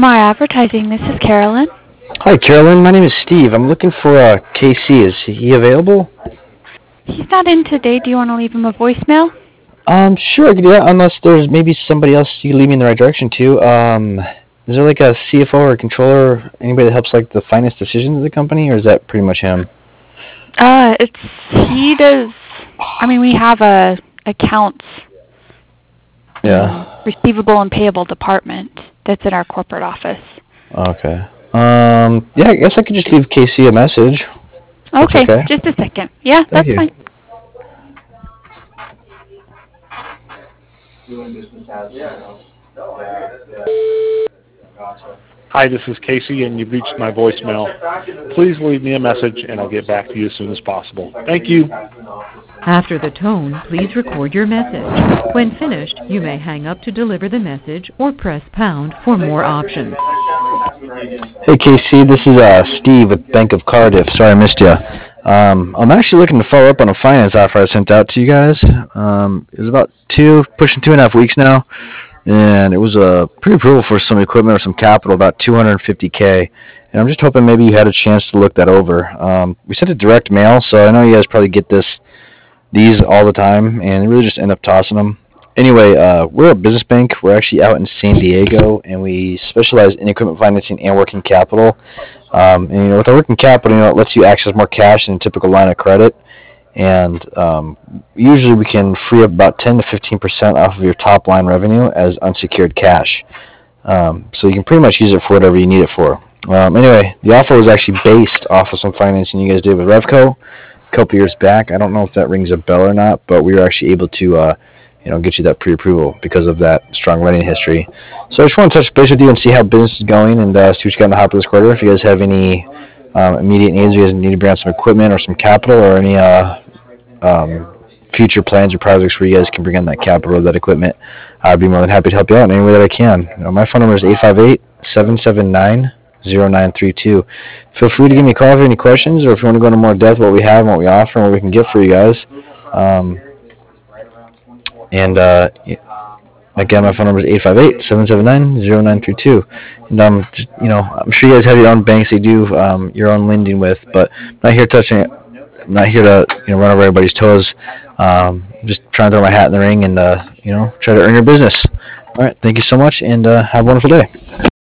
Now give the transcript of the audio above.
MR Advertising. This is Carolyn. Hi, Carolyn. My name is Steve. I'm looking for KC. Is he available? He's not in today. Do you want to leave him a voicemail? Sure, I could do that, unless there's maybe somebody else you can lead me in the right direction to. Is there like a CFO or a controller, anybody that helps like the finance decisions of the company, or is that pretty much him? He does. I mean, we have a accounts, Yeah. receivable and payable department that's in our corporate office. Okay. Yeah, I guess I could just leave KC a message. That's Okay, okay. just a second. Yeah, Thank that's you. fine. Hi, this is Casey, and you've reached my voicemail. Please leave me a message, and I'll get back to you as soon as possible. Thank you. After the tone, please record your message. When finished, you may hang up to deliver the message or press pound for more options. Hey, KC, this is Steve with Bank of Cardiff. Sorry I missed you. I'm actually looking to follow up on a finance offer I sent out to you guys. It was about pushing 2.5 weeks now, and it was a pre-approval for some equipment or some capital, about 250K. And I'm just hoping maybe you had a chance to look that over. We sent it direct mail, so I know you guys probably get these all the time, and you really just end up tossing them. Anyway, we're a business bank. We're actually out in San Diego, and we specialize in equipment financing and working capital. And with our working capital, it lets you access more cash than a typical line of credit. And usually we can free up about 10 to 15% off of your top line revenue as unsecured cash. So you can pretty much use it for whatever you need it for. Anyway, the offer was actually based off of some financing you guys did with Revco a couple years back. I don't know if that rings a bell or not, but we were actually able to get you that pre-approval because of that strong lending history. So I just want to touch base with you and see how business is going, and see what you got in the hopper this quarter. If you guys have any immediate needs, you guys need to bring on some equipment or some capital, or any future plans or projects where you guys can bring in that capital or that equipment, I'd be more than happy to help you out in any way that I can. My phone number is 858-779-0932. Feel free to give me a call if you have any questions, or if you want to go into more depth what we have and what we offer and what we can get for you guys. Again, my phone number is 858-779-0932. And I'm sure you guys have your own banks they do your own lending with, but I'm not here touching it. I'm not here to run over everybody's toes. Just trying to throw my hat in the ring and try to earn your business. All right, thank you so much, and have a wonderful day.